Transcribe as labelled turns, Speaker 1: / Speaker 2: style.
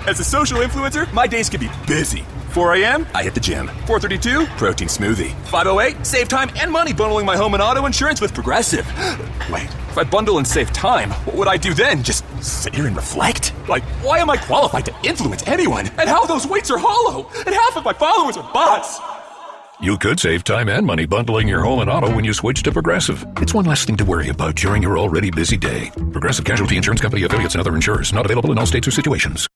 Speaker 1: As a social influencer, my days can be busy. 4 a.m., I hit the gym. 4:32, protein smoothie. 5:08, save time and money bundling my home and auto insurance with Progressive. Wait, if I bundle and save time, what would I do then? Just sit here and reflect? Like, why am I qualified to influence anyone? And how those weights are hollow? And half of my followers are bots.
Speaker 2: You could save time and money bundling your home and auto when you switch to Progressive. It's one less thing to worry about during your already busy day. Progressive Casualty Insurance Company affiliates and other insurers. Not available in all states or situations.